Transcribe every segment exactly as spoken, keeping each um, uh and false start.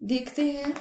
دیکھتے ہیں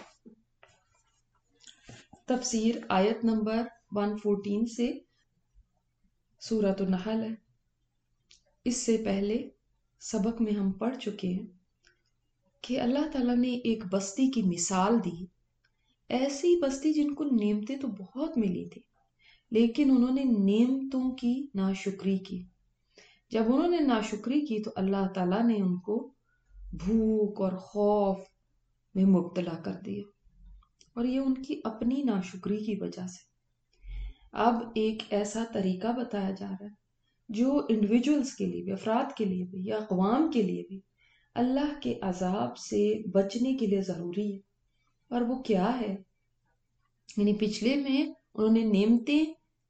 تفسیر آیت نمبر ایک سو چودہ سے سورۃ النحل ہے۔ اس سے پہلے سبق میں ہم پڑھ چکے ہیں کہ اللہ تعالیٰ نے ایک بستی کی مثال دی، ایسی بستی جن کو نعمتیں تو بہت ملی تھی لیکن انہوں نے نعمتوں کی ناشکری کی۔ جب انہوں نے ناشکری کی تو اللہ تعالیٰ نے ان کو بھوک اور خوف میں مبتلا کر دیا، اور یہ ان کی اپنی ناشکری کی وجہ سے۔ اب ایک ایسا طریقہ بتایا جا رہا ہے جو انڈیویجولز کے لیے بھی، افراد کے لیے بھی یا اقوام کے لیے بھی اللہ کے عذاب سے بچنے کے لیے ضروری ہے۔ اور وہ کیا ہے؟ یعنی پچھلے میں انہوں نے نعمتیں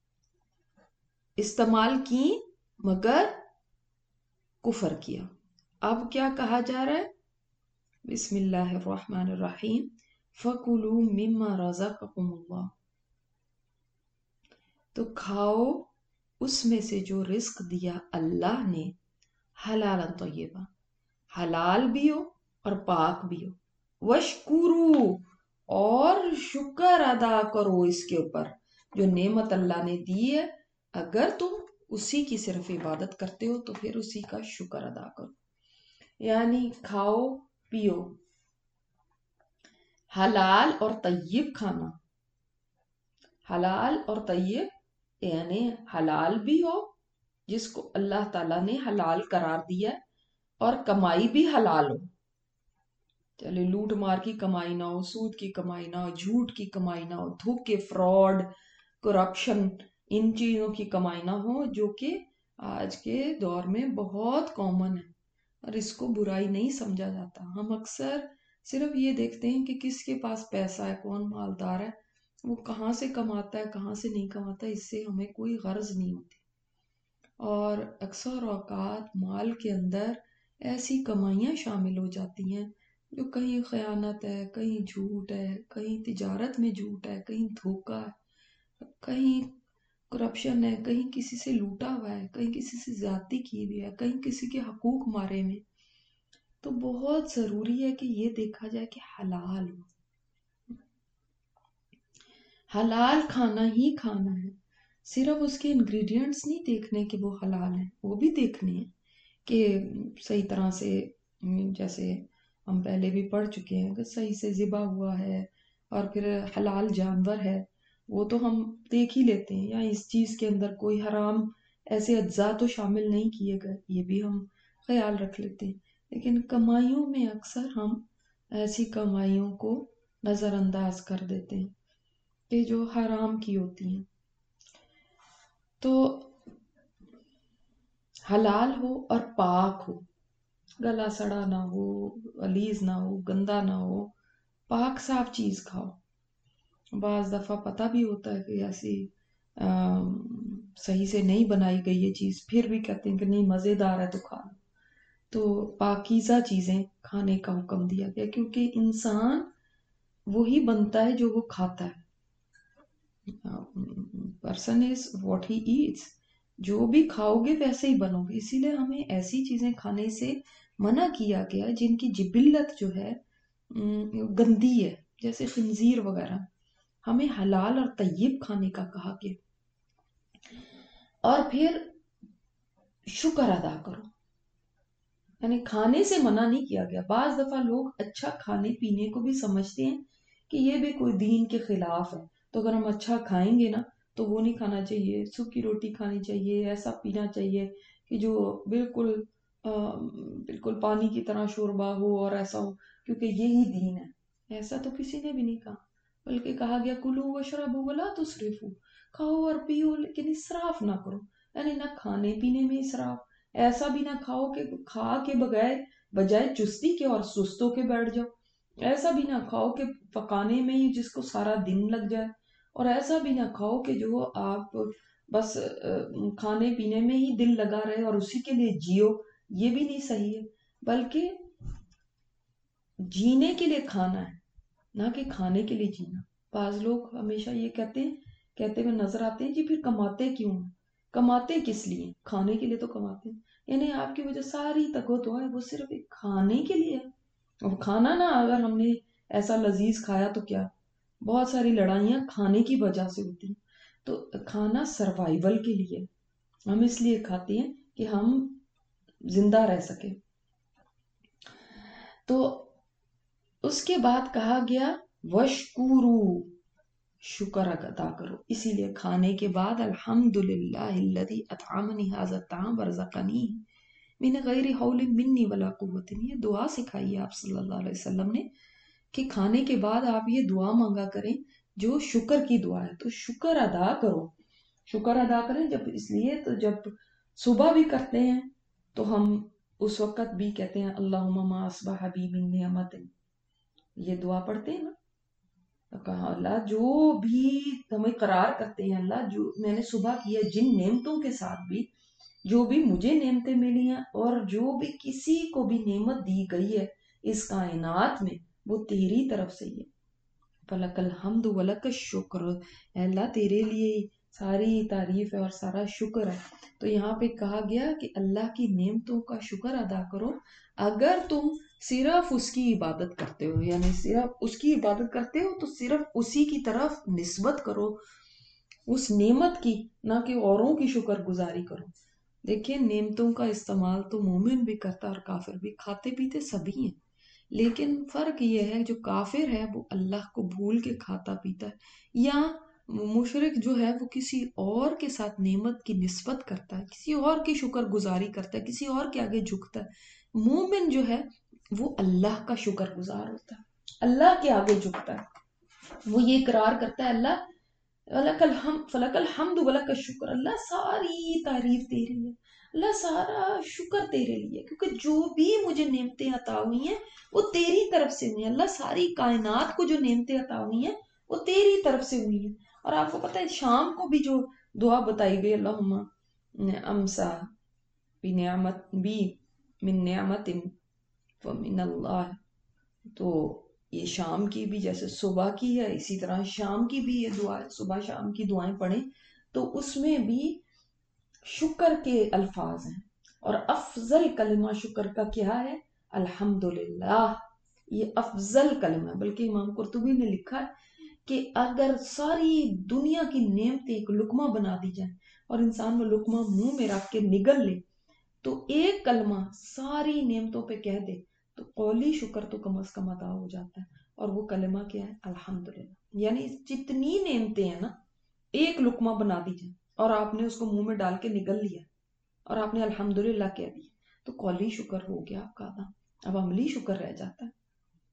استعمال کی مگر کفر کیا۔ اب کیا کہا جا رہا ہے؟ بسم اللہ الرحمن الرحیم، فَكُلُوا مِمَّا رَزَقَكُمُ اللَّهُ، تو کھاؤ اس میں سے جو رزق دیا اللہ نے، حلالا طیبا، حلال بھی ہو اور پاک بھی ہو، وَاشْكُرُوا، اور شکر ادا کرو اس کے اوپر جو نعمت اللہ نے دی ہے۔ اگر تم اسی کی صرف عبادت کرتے ہو تو پھر اسی کا شکر ادا کرو۔ یعنی کھاؤ پیو، حلال اور طیب کھانا، حلال اور طیب یعنی حلال بھی ہو جس کو اللہ تعالیٰ نے حلال قرار دیا، اور کمائی بھی حلال ہو، چلے لوٹ مار کی کمائی نہ ہو، سود کی کمائی نہ ہو، جھوٹ کی کمائی نہ ہو، دھوکے، فراڈ، کرپشن، ان چیزوں کی کمائی نہ ہو جو کہ آج کے دور میں بہت کامن ہے، اور اس کو برائی نہیں سمجھا جاتا۔ ہم اکثر صرف یہ دیکھتے ہیں کہ کس کے پاس پیسہ ہے، کون مالدار ہے، وہ کہاں سے کماتا ہے، کہاں سے نہیں کماتا، اس سے ہمیں کوئی غرض نہیں ہوتی۔ اور اکثر اوقات مال کے اندر ایسی کمائیاں شامل ہو جاتی ہیں جو کہیں خیانت ہے، کہیں جھوٹ ہے، کہیں تجارت میں جھوٹ ہے، کہیں دھوکہ ہے، کہیں کرپشن ہے، کہیں کسی سے لوٹا ہوا ہے، کہیں کسی سے زیادتی کی ہوئی ہے، کہیں کسی کے حقوق مارے میں۔ تو بہت ضروری ہے کہ یہ دیکھا جائے کہ حلال ہو، حلال کھانا ہی کھانا ہے۔ صرف اس کے انگریڈینٹس نہیں دیکھنے کہ وہ حلال ہیں، وہ بھی دیکھنے ہیں کہ صحیح طرح سے، جیسے ہم پہلے بھی پڑھ چکے ہیں کہ صحیح سے ذبح ہوا ہے، اور پھر حلال جانور ہے وہ تو ہم دیکھ ہی لیتے ہیں، یا اس چیز کے اندر کوئی حرام ایسے اجزاء تو شامل نہیں کیے گئے، یہ بھی ہم خیال رکھ لیتے ہیں۔ لیکن کمائیوں میں اکثر ہم ایسی کمائیوں کو نظر انداز کر دیتے ہیں کہ جو حرام کی ہوتی ہیں۔ تو حلال ہو اور پاک ہو، گلا سڑا نہ ہو، غلیظ نہ ہو، گندا نہ ہو، پاک صاف چیز کھاؤ۔ بعض دفعہ پتہ بھی ہوتا ہے کہ ایسی صحیح سے نہیں بنائی گئی یہ چیز، پھر بھی کہتے ہیں کہ نہیں مزیدار ہے تو کھا لو۔ تو پاکیزہ چیزیں کھانے کا حکم دیا گیا، کیونکہ انسان وہی بنتا ہے جو وہ کھاتا ہے۔ Person is what he eats, جو بھی کھاؤ گے ویسے ہی بنو گے۔ اسی لیے ہمیں ایسی چیزیں کھانے سے منع کیا گیا جن کی جبلت جو ہے گندی ہے، جیسے خنزیر وغیرہ۔ ہمیں حلال اور طیب کھانے کا کہا گیا، اور پھر شکر ادا کرو، یعنی کھانے سے منع نہیں کیا گیا۔ بعض دفعہ لوگ اچھا کھانے پینے کو بھی سمجھتے ہیں کہ یہ بھی کوئی دین کے خلاف ہے، تو اگر ہم اچھا کھائیں گے نا تو وہ نہیں کھانا چاہیے، سوکھی روٹی کھانی چاہیے، ایسا پینا چاہیے کہ جو بالکل بالکل پانی کی طرح شوربا ہو اور ایسا ہو، کیونکہ یہی دین ہے۔ ایسا تو کسی نے بھی نہیں کہا، بلکہ کہا گیا کلوا واشربوا ولا تسرفوا، کھاؤ اور پیو لیکن اسراف نہ کرو، یعنی نہ کھانے پینے میں اسراف، ایسا بھی نہ کھاؤ کہ کھا کے بغیر بجائے چستی کے اور سست ہو کے بیٹھ جاؤ، ایسا بھی نہ کھاؤ کہ پکانے میں ہی جس کو سارا دن لگ جائے، اور ایسا بھی نہ کھاؤ کہ جو آپ بس کھانے پینے میں ہی دل لگا رہے اور اسی کے لیے جیو، یہ بھی نہیں صحیح ہے۔ بلکہ جینے کے لیے کھانا ہے، نہ کہ کھانے کے لیے جینا۔ بعض لوگ ہمیشہ یہ کہتے ہیں کہتے ہوئے نظر آتے ہیں جی پھر کماتے کیوں ہیں؟ کماتے کس لیے؟ کھانے کے لیے تو کماتے ہیں، یعنی آپ کی وجہ ساری تک و تو ہے وہ صرف ایک کھانے کے لیے ہے۔ اور کھانا نا اگر ہم نے ایسا لذیذ کھایا تو کیا. بہت ساری لڑائیاں کھانے کی وجہ سے ہوتی ہیں. تو کھانا سروائیول کے لیے، ہم اس لیے کھاتے ہیں کہ ہم زندہ رہ سکیں. تو اس کے بعد کہا گیا وشکورو، شکر ادا کرو. اسی لیے کھانے کے بعد الحمدللہ الذی اطعمنی ھذا الطعام ورزقنی من غیر حول منی ولا قوت. یہ دعا سکھائی ہے آپ صلی اللہ علیہ وسلم نے کہ کھانے کے بعد آپ یہ دعا مانگا کریں جو شکر کی دعا ہے. تو شکر ادا کرو، شکر ادا کریں. جب اس لیے تو جب صبح بھی کرتے ہیں تو ہم اس وقت بھی کہتے ہیں اللہم ما اصبح بی من نعمت، یہ دعا پڑھتے ہیں نا. تو کہا اللہ جو بھی ہم اقرار کرتے ہیں، اللہ جو میں نے صبح کیا جن نعمتوں کے ساتھ بھی، جو بھی مجھے نعمتیں ملی ہیں اور جو بھی کسی کو بھی نعمت دی گئی ہے اس کائنات میں، وہ تیری طرف سے ہی ہے. فلک الحمد ولک الشکر، اے اللہ تیرے لیے ساری تعریف ہے اور سارا شکر ہے. تو یہاں پہ کہا گیا کہ اللہ کی نعمتوں کا شکر ادا کرو. اگر تم صرف اس کی عبادت کرتے ہو، یعنی صرف اس کی عبادت کرتے ہو تو صرف اسی کی طرف نسبت کرو اس نعمت کی، نہ کہ اوروں کی شکر گزاری کرو. دیکھیں نعمتوں کا استعمال تو مومن بھی کرتا اور کافر بھی، کھاتے پیتے سبھی ہیں، لیکن فرق یہ ہے جو کافر ہے وہ اللہ کو بھول کے کھاتا پیتا ہے، یا مشرک جو ہے وہ کسی اور کے ساتھ نعمت کی نسبت کرتا ہے، کسی اور کی شکر گزاری کرتا ہے، کسی اور کے آگے جھکتا ہے. مومن جو ہے وہ اللہ کا شکر گزار ہوتا ہے، اللہ کے آگے جھکتا ہے. وہ یہ اقرار کرتا ہے اللہ فلک الحمد فلک الحمد ولک الشکر، اللہ ساری تعریف تیری ہے، اللہ سارا شکر تیرے لیے، کیونکہ جو بھی مجھے نعمتیں عطا ہوئی ہیں وہ تیری طرف سے ہوئی ہیں. اللہ ساری کائنات کو جو نعمتیں عطا ہوئی ہیں وہ تیری طرف سے ہوئی ہیں. اور آپ کو پتہ ہے شام کو بھی جو دعا بتائی گئی اللہم امسا بنعمت بی من نعمت فمن اللہ، تو یہ شام کی بھی جیسے صبح کی ہے اسی طرح شام کی بھی یہ دعا ہے. صبح شام کی دعائیں پڑھیں تو اس میں بھی شکر کے الفاظ ہیں، اور افضل کلمہ شکر کا کیا ہے؟ الحمدللہ. یہ افضل کلمہ ہے. بلکہ امام قرطبی نے لکھا ہے کہ اگر ساری دنیا کی نعمتیں ایک لقمہ بنا دی جائیں اور انسان وہ لقمہ منہ میں رکھ کے نگل لے تو ایک کلمہ ساری نعمتوں پہ کہہ دے تو قولی شکر تو کم از کم ادا ہو جاتا ہے. اور وہ کلمہ کیا ہے؟ الحمدللہ. یعنی جتنی نعمتیں ہیں نا ایک لقمہ بنا دی جائیں اور آپ نے اس کو منہ میں ڈال کے نگل لیا اور آپ نے الحمدللہ کہہ دیا تو قولی شکر ہو گیا آپ کا ادا. اب عملی شکر رہ جاتا ہے.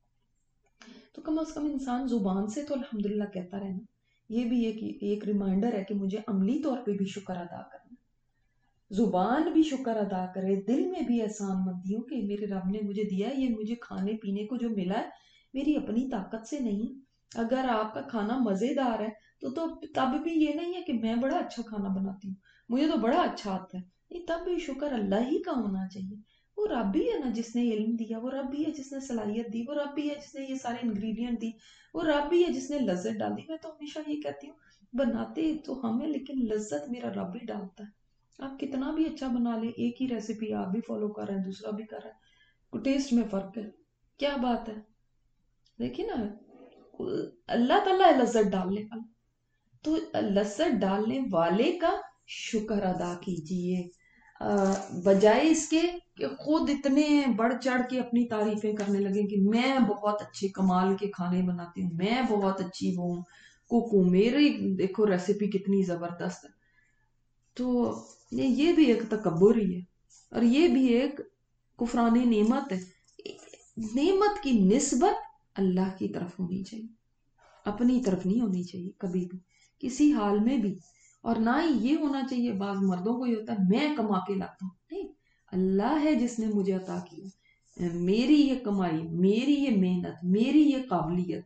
تو کم از کم انسان زبان سے تو الحمدللہ کہتا رہنا. یہ بھی ایک ایک ریمائنڈر ہے کہ مجھے عملی طور پہ بھی شکر ادا کرنا، زبان بھی شکر ادا کرے، دل میں بھی احسان مندی ہو کہ میرے رب نے مجھے دیا ہے، یہ مجھے کھانے پینے کو جو ملا ہے میری اپنی طاقت سے نہیں. اگر آپ کا کھانا مزیدار ہے تو تو تب بھی یہ نہیں ہے کہ میں بڑا اچھا کھانا بناتی ہوں، مجھے تو بڑا اچھا آتا ہے. نہیں، تب بھی شکر اللہ ہی کا ہونا چاہیے. وہ رب ہی ہے نا جس نے علم دیا، وہ رب ہی ہے جس نے صلاحیت دی، وہ رب ہی ہے جس نے یہ سارے انگریڈینٹ دی، وہ رب ہی ہے جس نے لذت ڈال دی. میں تو ہمیشہ یہ کہتی ہوں بناتے تو ہم ہیں لیکن لذت میرا رب ہی ڈالتا ہے. آپ کتنا بھی اچھا بنا لیں، ایک ہی ریسیپی آپ بھی فالو کر رہے ہیں دوسرا بھی کر رہا ہے، ٹیسٹ میں فرق ہے. کیا بات ہے؟ دیکھیں نا اللہ تعالیٰ لذت ڈالنے والا، تو لذت ڈالنے والے کا شکر ادا کیجئے، بجائے اس کے کہ خود اتنے بڑھ چڑھ کے اپنی تعریفیں کرنے لگیں کہ میں بہت اچھے کمال کے کھانے بناتی ہوں، میں بہت اچھی وہ ہوں کوکو، میری دیکھو ریسیپی کتنی زبردست ہے. تو یہ بھی ایک تکبر ہی ہے اور یہ بھی ایک کفران نعمت ہے. نعمت کی نسبت اللہ کی طرف ہونی چاہیے، اپنی طرف نہیں ہونی چاہیے کبھی بھی کسی حال میں بھی. اور نہ ہی یہ ہونا چاہیے بعض مردوں کو یہ ہوتا ہے میں کما کے لاتا ہوں. نہیں، اللہ ہے جس نے مجھے عطا کیا، میری یہ کمائی، میری یہ محنت، میری یہ قابلیت.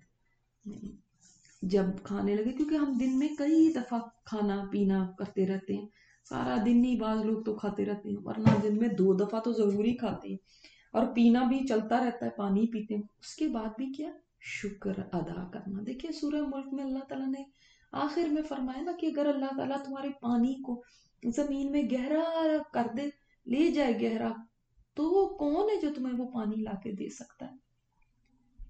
جب کھانے لگے، کیونکہ ہم دن میں کئی دفعہ کھانا پینا کرتے رہتے ہیں، سارا دن ہی بعض لوگ تو کھاتے رہتے ہیں، ورنہ دن میں دو دفعہ تو ضروری کھاتے ہیں اور پینا بھی چلتا رہتا ہے، پانی پیتے ہیں. اس کے بعد بھی کیا؟ شکر ادا کرنا. دیکھیں سورہ ملک میں اللہ تعالیٰ نے آخر میں فرمایا نا کہ اگر اللہ تعالیٰ تمہارے پانی کو زمین میں گہرا کر دے، لے جائے گہرا، تو وہ کون ہے جو تمہیں وہ پانی لا کے دے سکتا ہے؟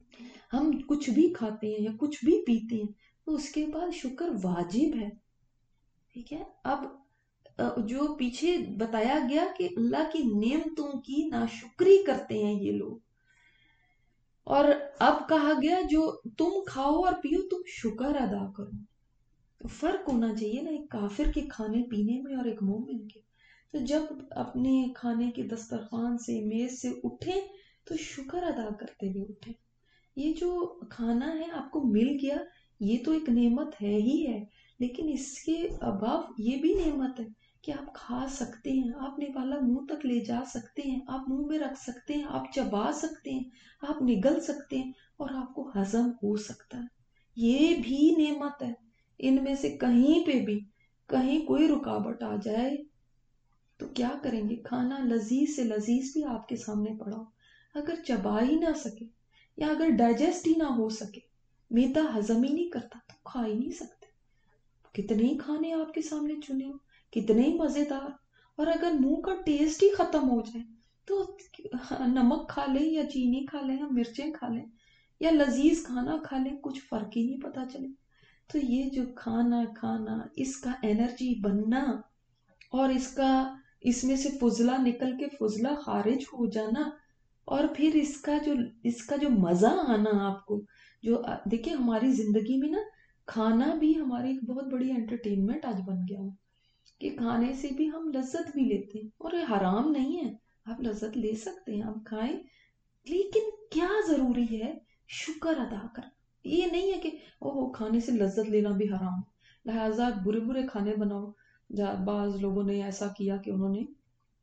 ہم کچھ بھی کھاتے ہیں یا کچھ بھی پیتے ہیں تو اس کے بعد شکر واجب ہے، ٹھیک ہے؟ اب جو پیچھے بتایا گیا کہ اللہ کی نعمتوں کی ناشکری کرتے ہیں یہ لوگ، اور اب کہا گیا جو تم کھاؤ اور پیو تم شکر ادا کرو. تو فرق ہونا چاہیے نا ایک کافر کے کھانے پینے میں اور ایک مومن کے. تو جب اپنے کھانے کے دسترخوان سے میز سے اٹھیں تو شکر ادا کرتے ہوئے اٹھیں. یہ جو کھانا ہے آپ کو مل گیا یہ تو ایک نعمت ہے ہی ہے، لیکن اس کے اباب یہ بھی نعمت ہے کہ آپ کھا سکتے ہیں، آپ نے والا منہ تک لے جا سکتے ہیں، آپ منہ میں رکھ سکتے ہیں، آپ چبا سکتے ہیں، آپ نگل سکتے ہیں اور آپ کو ہضم ہو سکتا ہے. یہ بھی نعمت ہے. ان میں سے کہیں پہ بھی کہیں کوئی رکاوٹ آ جائے تو کیا کریں گے؟ کھانا لذیذ سے لذیذ بھی آپ کے سامنے پڑا ہو، اگر چبا ہی نہ سکے یا اگر ڈائجسٹ ہی نہ ہو سکے، میدا ہضم ہی نہیں کرتا تو کھا ہی نہیں سکتے. کتنے ہی کھانے آپ کے سامنے چنے ہو، کتنے ہی مزیدار، اور اگر منہ کا ٹیسٹ ہی ختم ہو جائے تو نمک کھا لیں یا چینی کھا لیں یا مرچیں کھا لیں یا لذیذ کھانا کھا لیں، کچھ فرق ہی نہیں پتا چلے. تو یہ جو کھانا کھانا، اس کا انرجی بننا اور اس کا اس میں سے فضلہ نکل کے فضلہ خارج ہو جانا، اور پھر اس کا جو اس کا جو مزہ آنا آپ کو، جو دیکھیں ہماری زندگی میں نا کھانا بھی ہماری ایک بہت بڑی انٹرٹینمنٹ آج بن گیا ہو کہ کھانے سے بھی ہم لذت بھی لیتے ہیں، اور یہ حرام نہیں ہے، آپ لذت لے سکتے ہیں، آپ کھائیں، لیکن کیا ضروری ہے؟ شکر ادا کرنا. یہ نہیں ہے کہ اوہ کھانے سے لذت لینا بھی حرام ہے لہٰذا برے برے کھانے بناؤ. بعض لوگوں نے ایسا کیا کہ انہوں نے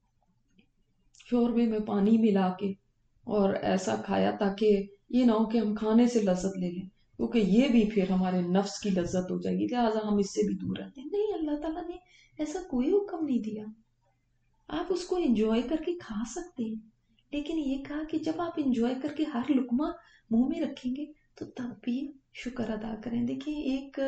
شوربے میں پانی ملا کے اور ایسا کھایا تاکہ یہ نہ ہو کہ ہم کھانے سے لذت لے لیں، کیونکہ یہ بھی پھر ہمارے نفس کی لذت ہو جائے گی، لہٰذا ہم اس سے بھی دور رہتے ہیں. نہیں، اللہ تعالیٰ نے ایسا کوئی حکم نہیں دیا. آپ اس کو انجوائے کر کے کھا سکتے ہیں، لیکن یہ کہا کہ جب آپ انجوائے کر کے ہر لقمہ منہ میں رکھیں گے تو تب بھی شکر ادا کریں. دیکھیں ایک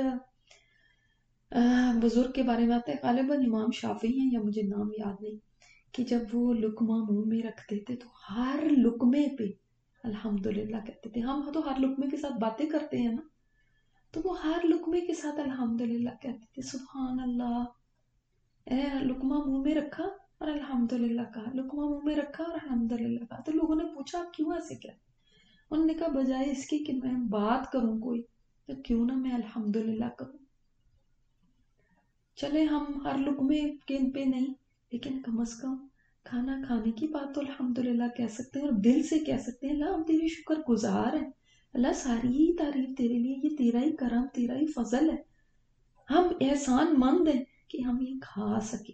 بزرگ کے بارے میں آتا ہے، غالباً امام شافعی ہیں یا مجھے نام یاد نہیں، کہ جب وہ لقمہ منہ میں رکھتے تھے تو ہر لقمے پہ الحمدللہ کہتے تھے. ہم تو ہر لقمے کے ساتھ باتیں کرتے ہیں نا، تو وہ ہر لقمے کے ساتھ الحمدللہ کہتے تھے. سبحان اللہ، اے لقمہ منہ میں رکھا اور الحمدللہ کہا، لقمہ منہ میں رکھا اور الحمدللہ کہا. تو لوگوں نے پوچھا آپ کیوں ایسے کیا؟ انہوں نے کہا بجائے اس کی کہ میں بات کروں کوئی تو کیوں نہ میں الحمدللہ کروں. چلے ہم ہر لقمے کے پہ نہیں، لیکن کم از کم کھانا کھانے کی بات تو الحمدللہ کہہ سکتے ہیں، اور دل سے کہہ سکتے ہیں اللہ ہم تیری شکر گزار ہیں، اللہ ساری ہی تعریف تیرے لیے، یہ تیرا ہی کرم تیرا ہی فضل ہے، ہم احسان مند ہیں کہ ہم یہ کھا سکیں.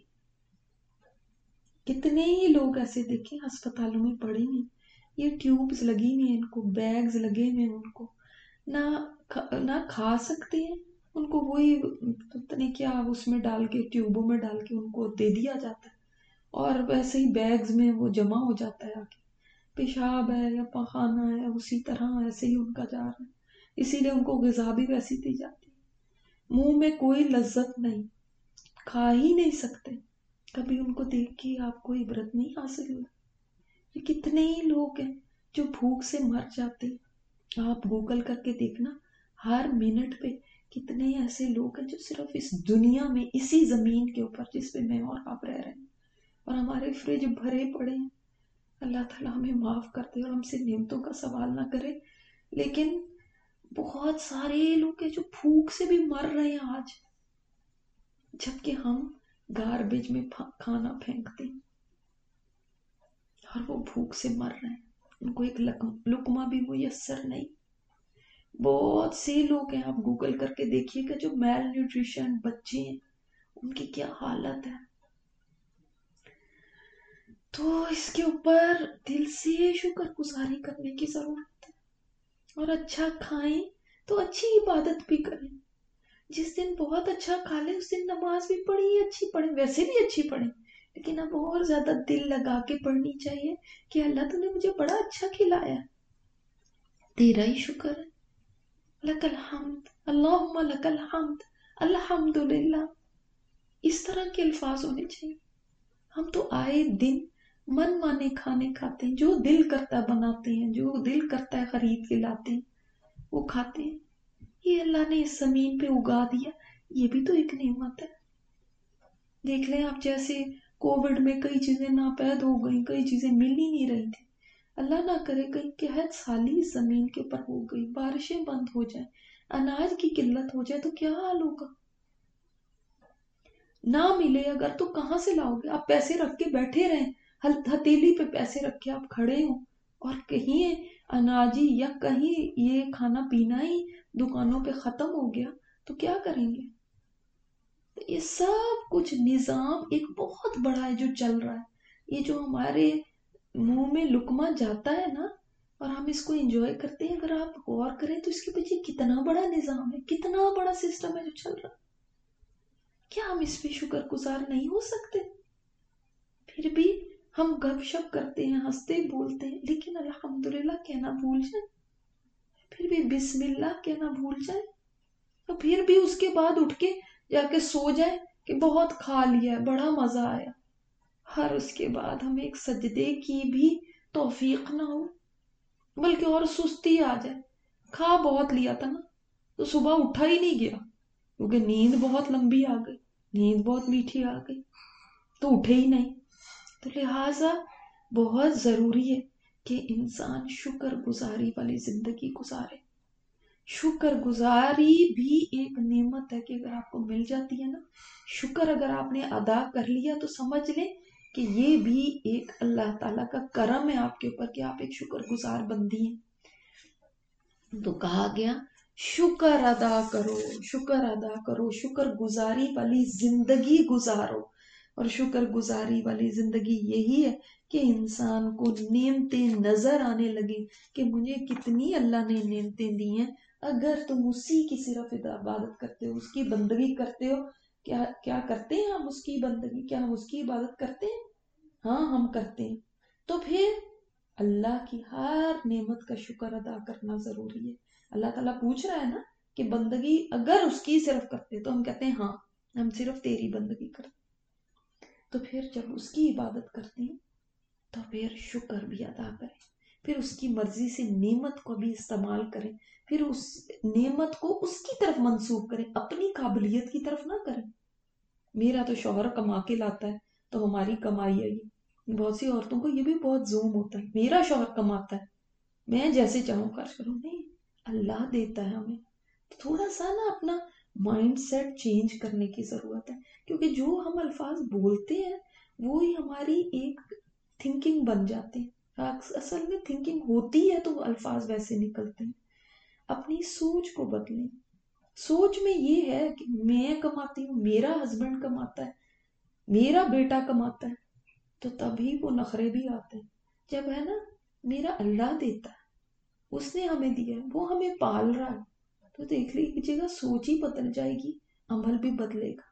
کتنے ہی لوگ ایسے دیکھیں ہسپتالوں میں پڑے ہیں، یہ ٹیوبز لگی ہوئی ہیں، ان کو بیگز لگے ہوئے ہیں، ان کو نہ نہ کھا سکتے ہیں، ان کو وہی پتہ نہیں کیا اس میں ڈال کے ٹیوبوں میں ڈال کے ان کو دے دیا جاتا ہے، اور ویسے ہی بیگز میں وہ جمع ہو جاتا ہے آگے. پیشاب ہے یا پخانہ ہے اسی طرح ایسے ہی ان کا جا رہا ہے، اسی لیے ان کو غذا بھی ویسی دی جاتی ہے. منہ میں کوئی لذت نہیں، کھا ہی نہیں سکتے. کبھی ان کو دیکھ کے آپ کو عبرت نہیں حاصل ہوئی؟ یہ کتنے ہی لوگ ہیں جو بھوک سے مر جاتے ہیں. آپ گوگل کر کے دیکھنا ہر منٹ پہ کتنے ایسے لوگ ہیں جو صرف اس دنیا میں اسی زمین کے اوپر جس پہ میں اور آپ رہ رہے ہیں، اور ہمارے فریج بھرے پڑے ہیں. اللہ تعالیٰ ہمیں معاف کر دے اور ہم سے نعمتوں کا سوال نہ کرے، لیکن بہت سارے لوگ ہیں جو بھوک سے بھی مر رہے ہیں آج، جبکہ ہم گاربیج میں کھانا پھینکتے ہیں اور وہ بھوک سے مر رہے ہیں، ان کو ایک لقمہ بھی میسر نہیں. بہت سے لوگ ہیں، آپ گوگل کر کے دیکھیے گا جو میل نیوٹریشن بچے ہیں، ان کی کیا حالت ہے. تو اس کے اوپر دل سے شکر گزاری کرنے کی ضرورت ہے، اور اچھا کھائیں تو اچھی عبادت بھی کریں. جس دن بہت اچھا کھا لیں اس دن نماز بھی پڑھی اچھی پڑھیں، ویسے بھی اچھی پڑھیں، لیکن اب اور زیادہ دل لگا کے پڑھنی چاہیے کہ اللہ تو نے مجھے بڑا اچھا کھلایا، تیرا ہی شکر ہے، لک الحمد اللہم لک الحمد الحمدللہ. اس طرح کے الفاظ ہونے چاہیے. ہم تو آئے دن من مانے کھانے کھاتے ہیں، جو دل کرتا ہے بناتے ہیں، جو دل کرتا ہے خرید کے لاتے ہیں. وہ کھاتے ہیں. یہ اللہ نے اس زمین پہ اگا دیا, یہ بھی تو ایک نعمت ہے. دیکھ لیں آپ, جیسے کووڈ میں کئی چیزیں ناپید ہو گئیں, کئی چیزیں مل ہی نہیں رہی تھی. اللہ نہ کرے کہیں قحط سالی اس زمین کے اوپر ہو گئی, بارشیں بند ہو جائیں, اناج کی قلت ہو جائے تو کیا حال ہوگا؟ نہ ملے اگر تو کہاں سے لاؤ گے؟ آپ پیسے رکھ کے بیٹھے رہیں, ہتھیلی پہ پیسے رکھ کے آپ کھڑے ہوں, اور کہیں اناجی یا کہیں یہ کھانا پینا ہی دکانوں پہ ختم ہو گیا تو کیا کریں گے؟ یہ سب کچھ نظام ایک بہت بڑا ہے جو چل رہا ہے. یہ جو ہمارے منہ میں لقمہ جاتا ہے نا, اور ہم اس کو انجوائے کرتے ہیں, اگر آپ غور کریں تو اس کے پیچھے کتنا بڑا نظام ہے, کتنا بڑا سسٹم ہے جو چل رہا ہے. کیا ہم اس پہ شکر گزار نہیں ہو سکتے؟ پھر بھی ہم گپ شپ کرتے ہیں, ہنستے بولتے ہیں, لیکن الحمدللہ کہنا بھول جائیں, پھر بھی بسم اللہ کہنا بھول جائیں, اور پھر بھی اس کے بعد اٹھ کے جا کے سو جائیں کہ بہت کھا لیا, بڑا مزہ آیا. ہر اس کے بعد ہمیں ایک سجدے کی بھی توفیق نہ ہو, بلکہ اور سستی آ جائے. کھا بہت لیا تھا نا, تو صبح اٹھا ہی نہیں گیا کیونکہ نیند بہت لمبی آ گئی, نیند بہت میٹھی آ گئی, تو اٹھے ہی نہیں. تو لہٰذا بہت ضروری ہے کہ انسان شکر گزاری والی زندگی گزارے. شکر گزاری بھی ایک نعمت ہے کہ اگر آپ کو مل جاتی ہے نا, شکر اگر آپ نے ادا کر لیا تو سمجھ لیں کہ یہ بھی ایک اللہ تعالیٰ کا کرم ہے آپ کے اوپر کہ آپ ایک شکر گزار بندی ہیں. تو کہا گیا شکر ادا کرو, شکر ادا کرو, شکر گزاری والی زندگی گزارو. اور شکر گزاری والی زندگی یہی ہے کہ انسان کو نعمتیں نظر آنے لگے کہ مجھے کتنی اللہ نے نعمتیں دی ہیں. اگر تم اسی کی صرف عبادت کرتے ہو, اس کی بندگی کرتے ہو, کیا کیا کرتے ہیں ہم اس کی بندگی, کیا ہم اس کی عبادت کرتے ہیں؟ ہاں ہم کرتے ہیں. تو پھر اللہ کی ہر نعمت کا شکر ادا کرنا ضروری ہے. اللہ تعالیٰ پوچھ رہا ہے نا کہ بندگی اگر اس کی صرف کرتے تو ہم کہتے ہیں ہاں ہم صرف تیری بندگی کرتے. تو پھر جب اس کی عبادت کرتے ہیں تو پھر شکر بھی ادا کریں, پھر اس کی مرضی سے نعمت کو بھی استعمال کریں, پھر اس نعمت کو اس کی طرف منسوب کریں, اپنی قابلیت کی طرف نہ کریں. میرا تو شوہر کما کے لاتا ہے تو ہماری کمائی ہے. یہ بہت سی عورتوں کو یہ بھی بہت زوم ہوتا ہے, میرا شوہر کماتا ہے میں جیسے چاہوں خرچ کروں. نہیں, اللہ دیتا ہے ہمیں. تھوڑا سا نا اپنا مائنڈ سیٹ چینج کرنے کی ضرورت ہے, کیونکہ جو ہم الفاظ بولتے ہیں وہی ہماری ایک تھنکنگ بن جاتے ہیں. اصل میں تھنکنگ ہوتی ہے تو الفاظ ویسے نکلتے ہیں. اپنی سوچ کو بدلیں. سوچ میں یہ ہے کہ میں کماتی ہوں, میرا ہسبینڈ کماتا ہے, میرا بیٹا کماتا ہے, تو تبھی وہ نخرے بھی آتے ہیں. جب ہے نا میرا اللہ دیتا ہے, اس نے ہمیں دیا ہے, وہ ہمیں پال رہا ہے, تو دیکھ لیجیے گا سوچ ہی بدل جائے گی, عمل بھی بدلے گا.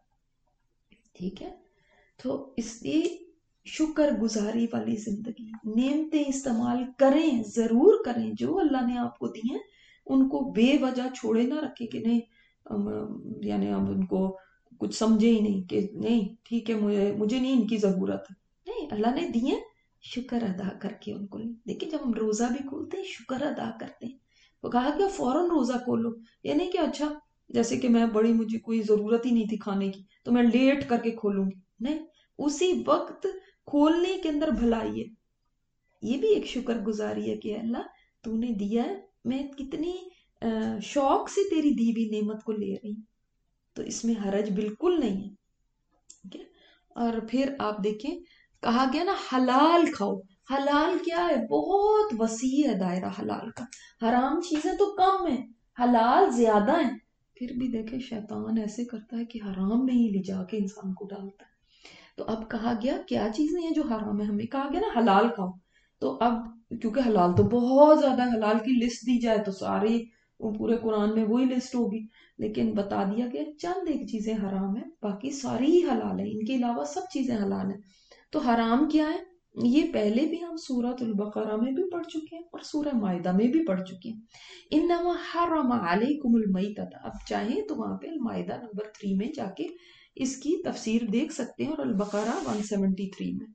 ٹھیک ہے, تو اس لیے شکر گزاری والی زندگی, نعمتیں استعمال کریں, ضرور کریں, جو اللہ نے آپ کو دی ہیں ان کو بے وجہ چھوڑے نہ رکھے کہ نہیں یعنی اب ان کو کچھ سمجھے ہی نہیں کہ نہیں ٹھیک ہے مجھے مجھے نہیں ان کی ضرورت ہے. نہیں, اللہ نے دی ہیں, شکر ادا کر کے ان کو. دیکھیں جب ہم روزہ بھی کھولتے ہیں شکر ادا کرتے ہیں. وہ کہا کہ فوراً روزہ کھولو, یہ نہیں کہ اچھا جیسے کہ میں بڑی مجھے کوئی ضرورت ہی نہیں تھی کھانے کی تو میں لیٹ کر کے کھولوں گی. نہیں, اسی وقت کھولنے کے اندر بھلائی ہے. یہ بھی ایک شکر گزاری ہے کہ اللہ تو نے دیا ہے, میں کتنی شوق سے تیری دی ہوئی نعمت کو لے رہی ہوں, تو اس میں حرج بالکل نہیں ہے. ٹھیک ہے, اور پھر آپ دیکھیں کہا گیا نا حلال کھاؤ. حلال کیا ہے؟ بہت وسیع ہے دائرہ حلال کا. حرام چیزیں تو کم ہیں, حلال زیادہ ہیں. پھر بھی دیکھیں شیطان ایسے کرتا ہے کہ حرام میں ہی لے جا کے انسان کو ڈالتا ہے. تو اب کہا گیا کیا چیزیں ہیں جو حرام ہے, ہمیں کہا گیا نا حلال کھاؤ. تو اب کیونکہ حلال تو بہت زیادہ, حلال کی لسٹ دی جائے تو ساری وہ پورے قرآن میں وہی لسٹ ہوگی, لیکن بتا دیا گیا چند ایک چیزیں حرام ہیں, باقی ساری ہی حلال ہیں. ان کے علاوہ سب چیزیں حلال ہیں. تو حرام کیا ہے یہ پہلے بھی ہم سورۃ البقرہ میں بھی پڑھ چکے ہیں اور سورہ مائدہ میں بھی پڑھ چکے ہیں. انما حرم علیکم المیتۃ, اب چاہیں تو وہاں پہ المائدہ نمبر تھری میں جا کے اس کی تفسیر دیکھ سکتے ہیں, اور البقرہ ون سیونٹی تھری میں.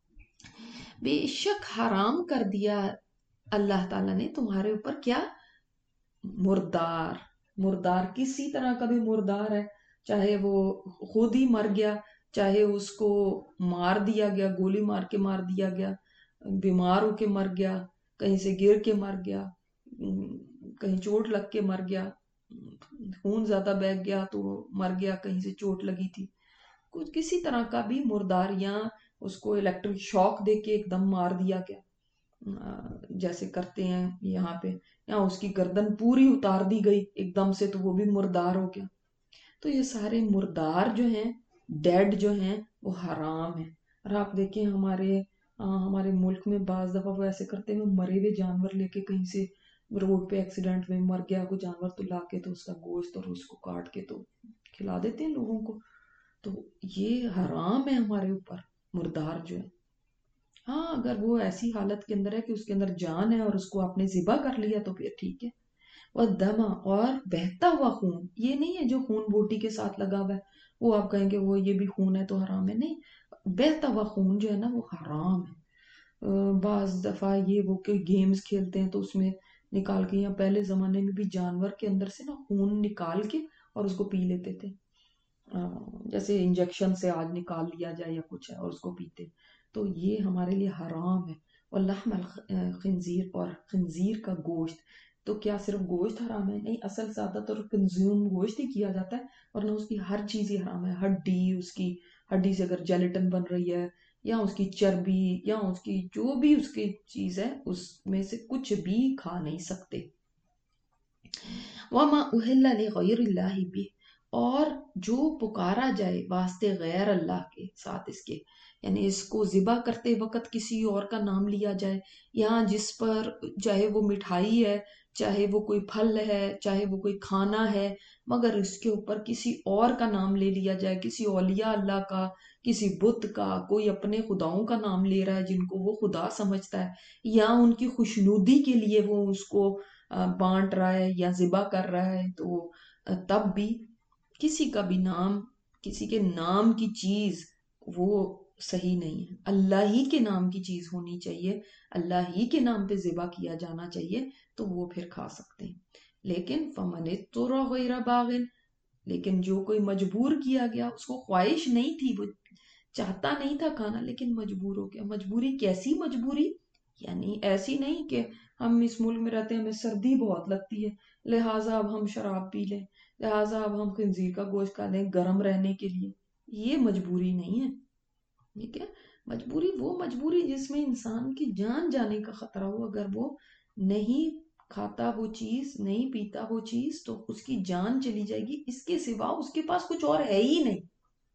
بے شک حرام کر دیا اللہ تعالیٰ نے تمہارے اوپر کیا, مردار، مردار کسی طرح کا بھی مردار ہے، چاہے وہ خود ہی مر گیا، چاہے اس کو مار دیا گیا، گولی مار کے مار دیا گیا، بیمار ہو کے مر گیا، کہیں سے گر کے مر گیا، کہیں چوٹ لگ کے مر گیا، خون زیادہ بہہ گیا تو مر گیا، کہیں سے چوٹ لگی تھی، کچھ کسی طرح کا بھی مردار، یا اس کو الیکٹرک شاک دے کے ایک دم مار دیا گیا جیسے کرتے ہیں یہاں پہ، یا اس کی گردن پوری اتار دی گئی ایک دم سے تو وہ بھی مردار ہو گیا. تو یہ سارے مردار جو ہیں، ڈیڈ جو ہیں، وہ حرام ہیں. اور آپ دیکھیں ہمارے ہمارے ملک میں بعض دفعہ وہ ایسے کرتے ہیں، مرے ہوئے جانور لے کے کہیں سے روڈ پہ ایکسیڈنٹ میں مر گیا کوئی جانور تو لا کے تو اس کا گوشت اور اس کو کاٹ کے تو کھلا دیتے ہیں لوگوں کو. تو یہ حرام ہے ہمارے اوپر مردار جو ہے. ہاں اگر وہ ایسی حالت کے اندر ہے کہ اس کے اندر جان ہے اور اس کو آپ نے ذبح کر لیا تو پھر ٹھیک ہے. وہ دما، اور بہتا ہوا خون، یہ نہیں ہے جو خون بوٹی کے ساتھ لگا ہوا ہے وہ آپ کہیں گے وہ یہ بھی خون ہے تو حرام ہے، نہیں، بہتا ہوا خون جو ہے نا وہ حرام ہے. بعض دفعہ یہ وہ کوئی گیمز کھیلتے ہیں تو اس میں نکال کے، یا پہلے زمانے میں بھی جانور کے اندر سے نا خون نکال کے اور اس کو پی لیتے تھے، جیسے انجیکشن سے آج نکال لیا جائے یا کچھ ہے اور اس کو پیتے. تو یہ ہمارے لیے حرام ہے. واللحم الخنزیر، اور خنزیر کا گوشت، تو کیا صرف گوشت حرام ہے؟ نہیں، اصل زیادہ تر کنزیوم گوشت ہی کیا جاتا ہے، ورنہ اس کی ہر چیز ہی حرام ہے. ہڈی، اس کی ہڈی سے اگر جیلیٹن بن رہی ہے، یا اس کی چربی، یا اس کی جو بھی اس کی چیز ہے، اس میں سے کچھ بھی کھا نہیں سکتے. وَمَا أُهِلَّ لِغَيْرِ اللَّهِ بِهِ، اور جو پکارا جائے واسطے غیر اللہ کے ساتھ اس کے، یعنی اس کو ذبح کرتے وقت کسی اور کا نام لیا جائے، یا جس پر چاہے وہ مٹھائی ہے، چاہے وہ کوئی پھل ہے، چاہے وہ کوئی کھانا ہے، مگر اس کے اوپر کسی اور کا نام لے لیا جائے، کسی اولیاء اللہ کا، کسی بت کا، کوئی اپنے خداؤں کا نام لے رہا ہے جن کو وہ خدا سمجھتا ہے، یا ان کی خوشنودی کے لیے وہ اس کو بانٹ رہا ہے یا ذبح کر رہا ہے، تو تب بھی کسی کا بھی نام، کسی کے نام کی چیز وہ صحیح نہیں ہے. اللہ ہی کے نام کی چیز ہونی چاہیے، اللہ ہی کے نام پہ ذبح کیا جانا چاہیے، تو وہ پھر کھا سکتے ہیں. لیکن فمن اضطر غیر باغ، لیکن جو کوئی مجبور کیا گیا، اس کو خواہش نہیں تھی، وہ چاہتا نہیں تھا کھانا لیکن مجبور ہو گیا. مجبوری کیسی مجبوری؟ یعنی ایسی نہیں کہ ہم اس ملک میں رہتے ہیں، ہمیں سردی بہت لگتی ہے لہٰذا اب ہم شراب پی لیں، لہٰذا اب ہم خنزیر کا گوشت کھا لیں گرم رہنے کے لیے. یہ مجبوری نہیں ہے. ٹھیک ہے، مجبوری وہ مجبوری جس میں انسان کی جان جانے کا خطرہ ہو. اگر وہ نہیں کھاتا وہ چیز، نہیں پیتا وہ چیز، تو اس کی جان چلی جائے گی. اس کے سوا اس کے پاس کچھ اور ہے ہی نہیں،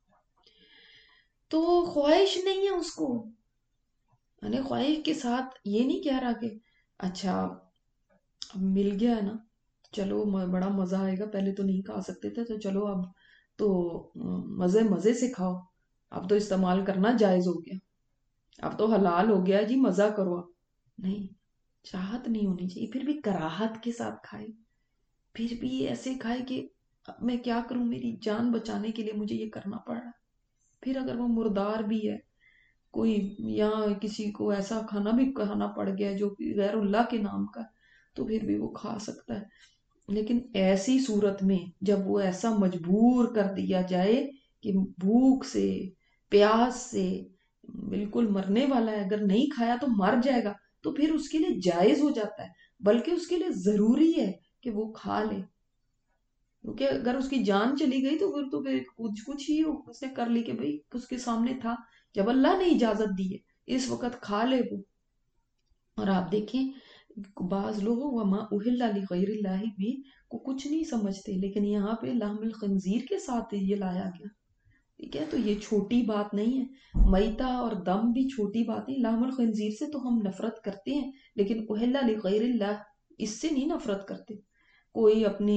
تو خواہش نہیں ہے اس کو. یعنی خواہش کے ساتھ یہ نہیں کہہ رہا کہ اچھا مل گیا ہے نا، چلو بڑا مزہ آئے گا، پہلے تو نہیں کھا سکتے تھے تو چلو اب تو مزے مزے سے کھاؤ، اب تو استعمال کرنا جائز ہو گیا، اب تو حلال ہو گیا جی، مزہ کرو. اب نہیں، چاہت نہیں ہونی چاہیے. پھر بھی کراہت کے ساتھ کھائے، پھر بھی ایسے کھائے کہ میں کیا کروں، میری جان بچانے کے لیے مجھے یہ کرنا پڑ رہا. پھر اگر وہ مردار بھی ہے کوئی، یا کسی کو ایسا کھانا بھی کھانا پڑ گیا جو غیر اللہ کے نام کا، تو پھر بھی وہ کھا سکتا ہے. لیکن ایسی صورت میں جب وہ ایسا مجبور کر دیا جائے کہ بھوک سے، پیاس سے بالکل مرنے والا ہے، اگر نہیں کھایا تو مر جائے گا، تو پھر اس کے لیے جائز ہو جاتا ہے، بلکہ اس کے لیے ضروری ہے کہ وہ کھا لے. کیونکہ اگر اس کی جان چلی گئی تو پھر تو پھر کچھ کچھ ہی اس نے کر لی کہ بھئی اس کے سامنے تھا، جب اللہ نے اجازت دی ہے اس وقت کھا لے وہ. اور آپ دیکھیں بعض لوگ وما اہل لغیر اللہ بھی کو کچھ نہیں سمجھتے، لیکن یہاں پہ لحم الخنزیر کے ساتھ یہ لایا گیا. ٹھیک ہے، تو یہ چھوٹی بات نہیں ہے. میتہ اور دم بھی چھوٹی بات نہیں. لحم الخنزیر سے تو ہم نفرت کرتے ہیں، لیکن اہل لغیر اللہ اس سے نہیں نفرت کرتے. کوئی اپنے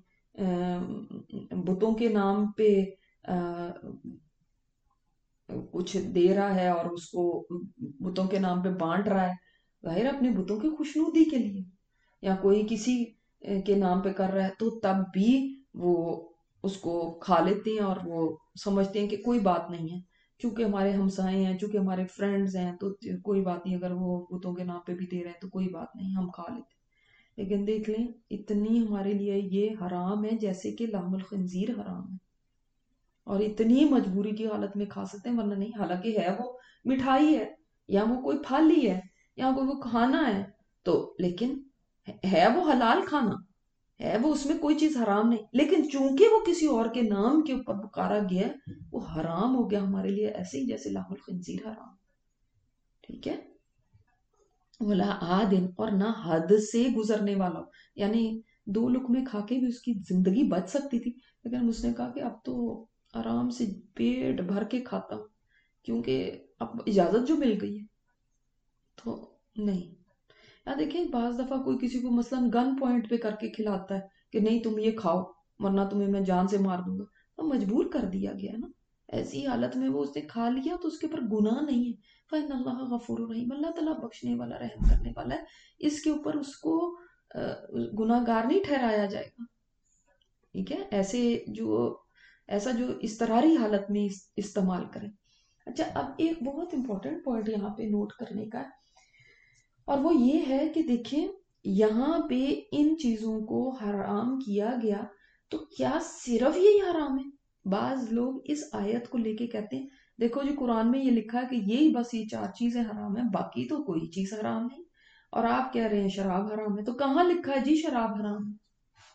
بتوں کے نام پہ کچھ دے رہا ہے اور اس کو بتوں کے نام پہ بانٹ رہا ہے، ظاہر اپنے بتوں کی خوشنودی کے لیے، یا کوئی کسی کے نام پہ کر رہا ہے، تو تب بھی وہ اس کو کھا لیتے ہیں اور وہ سمجھتے ہیں کہ کوئی بات نہیں ہے، چونکہ ہمارے ہمسائے ہیں، چونکہ ہمارے فرینڈز ہیں، تو کوئی بات نہیں، اگر وہ بتوں کے نام پہ بھی دے رہے ہیں تو کوئی بات نہیں، ہم کھا لیتے ہیں. لیکن دیکھ لیں اتنی ہمارے لیے یہ حرام ہے جیسے کہ لحم الخنزیر حرام ہے، اور اتنی مجبوری کی حالت میں کھا سکتے ہیں ورنہ نہیں، حالانکہ ہے وہ مٹھائی ہے یا وہ کوئی پھل ہی ہے یا کوئی وہ کھانا ہے تو، لیکن ہے وہ حلال کھانا ہے، وہ اس میں کوئی چیز حرام نہیں، لیکن چونکہ وہ کسی اور کے نام کے اوپر پکارا گیا وہ حرام ہو گیا ہمارے لیے، ایسے ہی جیسے لحم الخنزیر حرام، ٹھیک ہے؟ ولا عادن، اور نہ حد سے گزرنے والا ہو، یعنی دو لقمے کھا کے بھی اس کی زندگی بچ سکتی تھی، لیکن اس نے کہا کہ اب تو آرام سے پیٹ بھر کے کھاتا ہوں کیونکہ اب اجازت جو مل گئی ہے تو نہیں۔ یا دیکھیں بعض دفعہ کوئی کسی کو مثلا گن پوائنٹ پہ کر کے کھلاتا ہے کہ نہیں تم یہ کھاؤ ورنہ تمہیں میں جان سے مار دوں گا، تو مجبور کر دیا گیا نا، ایسی حالت میں وہ اس نے کھا لیا تو اس کے اوپر گناہ نہیں ہے، فَإِنَّ اللَّهَ غَفُورٌ رَحِيمٌ، اللہ تعالیٰ بخشنے والا رحم کرنے والا ہے، اس کے اوپر اس کو گناہ گار نہیں ٹھہرایا جائے گا، ٹھیک ہے؟ ایسے جو ایسا جو اضطراری حالت میں استعمال کریں۔ اچھا اب ایک بہت امپورٹنٹ پوائنٹ یہاں پہ نوٹ کرنے کا ہے، اور وہ یہ ہے کہ دیکھیں یہاں پہ ان چیزوں کو حرام کیا گیا تو کیا صرف یہی حرام ہے؟ بعض لوگ اس آیت کو لے کے کہتے ہیں دیکھو جی قرآن میں یہ لکھا ہے کہ یہی بس یہ چار چیزیں حرام ہیں، باقی تو کوئی چیز حرام نہیں، اور آپ کہہ رہے ہیں شراب حرام ہے، تو کہاں لکھا ہے جی شراب حرام ہے؟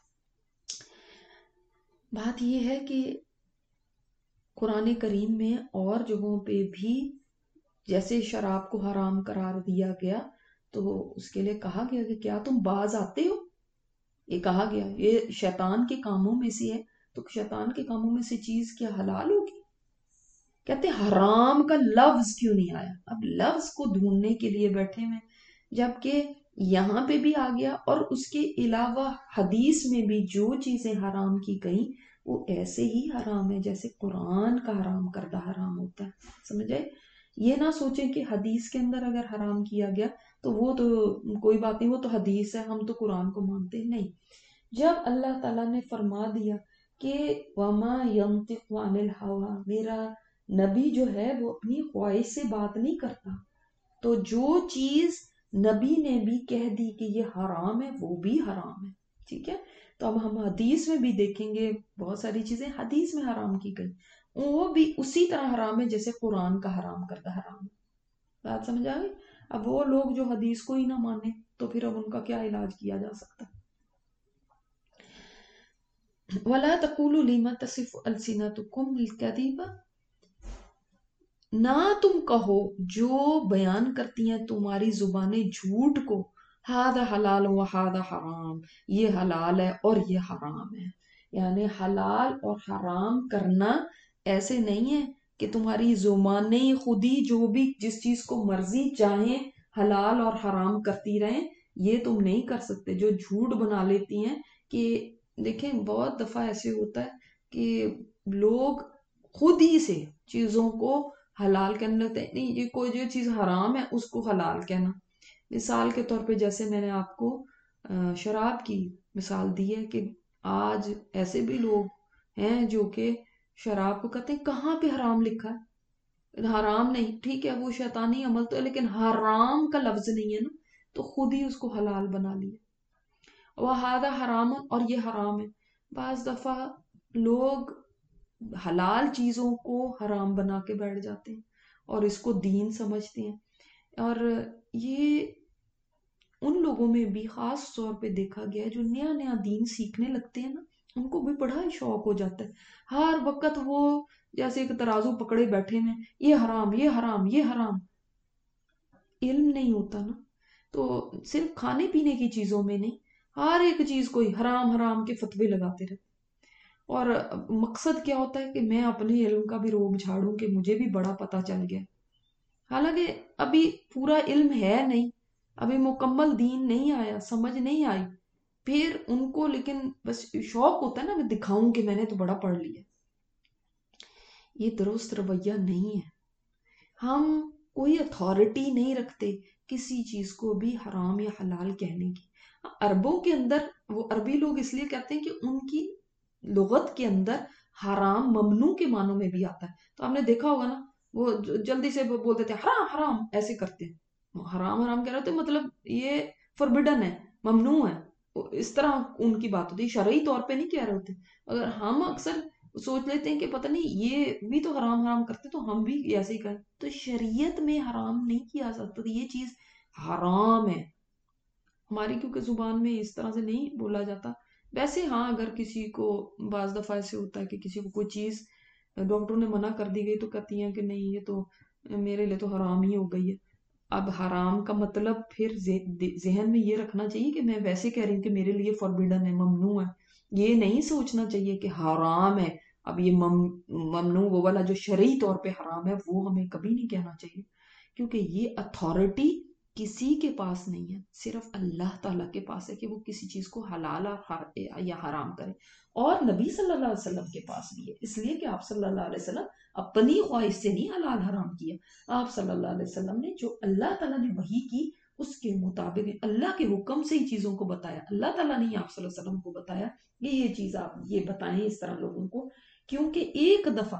بات یہ ہے کہ قرآن کریم میں اور جگہوں پہ بھی جیسے شراب کو حرام قرار دیا گیا تو اس کے لیے کہا گیا کہ کیا تم باز آتے ہو، یہ کہا گیا یہ شیطان کے کاموں میں سے ہے، تو شیطان کے کاموں میں سے چیز کیا حلال ہوگی؟ کہتے حرام کا لفظ کیوں نہیں آیا؟ اب لفظ کو ڈھونڈنے کے لیے بیٹھے میں، جبکہ یہاں پہ بھی آ گیا اور اس کے علاوہ حدیث میں بھی جو چیزیں حرام کی گئیں وہ ایسے ہی حرام ہے جیسے قرآن کا حرام کردہ حرام ہوتا ہے، سمجھے؟ یہ نہ سوچیں کہ حدیث کے اندر اگر حرام کیا گیا تو وہ تو کوئی بات نہیں، وہ تو حدیث ہے ہم تو قرآن کو مانتے نہیں۔ جب اللہ تعالیٰ نے فرما دیا کہ وَمَا يَنطِقُ عَنِ الْهَوَىٰ، میرا نبی جو ہے وہ اپنی خواہش سے بات نہیں کرتا، تو جو چیز نبی نے بھی کہہ دی کہ یہ حرام ہے وہ بھی حرام ہے، ٹھیک ہے؟ تو اب ہم حدیث میں بھی دیکھیں گے بہت ساری چیزیں حدیث میں حرام کی گئی وہ بھی اسی طرح حرام ہے جیسے قرآن کا حرام کردہ حرام ہے، بات سمجھ آ گئی؟ اب وہ لوگ جو حدیث کو ہی نہ مانے تو پھر اب ان کا کیا علاج کیا جا سکتا؟ وَلَا تَقُولُوا لِمَا تَصِفُ أَلْسِنَتُكُمُ الْكَذِبَ، نہ تم کہو جو بیان کرتی ہیں تمہاری زبانیں جھوٹ کو، ہادہ حلال و ہادہ حرام، یہ حلال ہے اور یہ حرام ہے، یعنی حلال اور حرام کرنا ایسے نہیں ہے کہ تمہاری زبانیں خود ہی جو بھی جس چیز کو مرضی چاہیں حلال اور حرام کرتی رہیں، یہ تم نہیں کر سکتے، جو جھوٹ بنا لیتی ہیں کہ دیکھیں بہت دفعہ ایسے ہوتا ہے کہ لوگ خود ہی سے چیزوں کو حلال کہنے لگتے ہیں، نہیں یہ کوئی جو چیز حرام ہے اس کو حلال کہنا، مثال کے طور پہ جیسے میں نے آپ کو شراب کی مثال دی ہے کہ آج ایسے بھی لوگ ہیں جو کہ شراب کو کہتے ہیں کہاں پہ حرام لکھا ہے؟ حرام نہیں، ٹھیک ہے وہ شیطانی عمل تو ہے لیکن حرام کا لفظ نہیں ہے نا، تو خود ہی اس کو حلال بنا لیا، وَهَذَا حرام، اور یہ حرام ہے۔ بعض دفعہ لوگ حلال چیزوں کو حرام بنا کے بیٹھ جاتے ہیں اور اس کو دین سمجھتے ہیں، اور یہ ان لوگوں میں بھی خاص طور پہ دیکھا گیا ہے جو نیا نیا دین سیکھنے لگتے ہیں نا، ان کو بھی بڑا ہی شوق ہو جاتا ہے، ہر وقت وہ جیسے ایک ترازو پکڑے بیٹھے ہیں، یہ حرام یہ حرام یہ حرام، علم نہیں ہوتا نا، تو صرف کھانے پینے کی چیزوں میں نہیں ہر ایک چیز کو ہی حرام حرام کے فتوے لگاتے رہتے، اور مقصد کیا ہوتا ہے کہ میں اپنے علم کا بھی روب جھاڑوں کہ مجھے بھی بڑا پتا چل گیا، حالانکہ ابھی پورا علم ہے نہیں، ابھی مکمل دین نہیں آیا، سمجھ نہیں آئی، پھر ان کو لیکن بس شوق ہوتا ہے نا میں دکھاؤں کہ میں نے تو بڑا پڑھ لیا، یہ درست رویہ نہیں ہے۔ ہم کوئی اتھارٹی نہیں رکھتے کسی چیز کو بھی حرام یا حلال کہنے کی، عربوں کے اندر وہ عربی لوگ اس لیے کہتے ہیں کہ ان کی لغت کے اندر حرام ممنوع کے معنوں میں بھی آتا ہے، تو آپ نے دیکھا ہوگا نا وہ جلدی سے بول دیتے ہیں حرام حرام ایسے کرتے ہیں، حرام حرام کہہ رہے ہوتے مطلب یہ فوربڈن ہے، ممنوع ہے، اس طرح ان کی بات ہوتی، شرعی طور پہ نہیں کہہ رہے ہوتے. اگر ہم اکثر سوچ لیتے ہیں کہ پتہ نہیں یہ بھی تو حرام حرام کرتے تو ہم بھی ایسے ہی کریں، تو شریعت میں حرام نہیں کیا سکتا، یہ چیز حرام ہے. ہماری کیونکہ زبان میں اس طرح سے نہیں بولا جاتا. ویسے ہاں اگر کسی کو بعض دفعہ ایسے ہوتا ہے کہ کسی کو کوئی چیز ڈاکٹروں نے منع کر دی گئی تو کہتی ہیں کہ نہیں یہ تو میرے لیے تو حرام ہی ہو گئی ہے. اب حرام کا مطلب پھر ذہن میں یہ رکھنا چاہیے کہ میں ویسے کہہ رہی ہوں کہ میرے لیے فوربیڈن ہے، ممنوع ہے. یہ نہیں سوچنا چاہیے کہ حرام ہے. اب یہ ممنوع وہ والا جو شرعی طور پہ حرام ہے وہ ہمیں کبھی نہیں کہنا چاہیے، کیونکہ یہ اتھارٹی کسی کے پاس نہیں ہے، صرف اللہ تعالیٰ کے پاس ہے کہ وہ کسی چیز کو حلال یا حرام کرے. اور نبی صلی اللہ علیہ وسلم کے پاس بھی ہے، اس لیے کہ آپ صلی اللہ علیہ وسلم اپنی خواہش سے نہیں حلال حرام کیا. آپ صلی اللہ علیہ وسلم نے جو اللہ تعالیٰ نے وحی کی اس کے مطابق اللہ کے حکم سے ہی چیزوں کو بتایا. اللہ تعالیٰ نے ہی آپ صلی اللہ علیہ وسلم کو بتایا کہ یہ چیز آپ یہ بتائیں اس طرح لوگوں کو، کیونکہ ایک دفعہ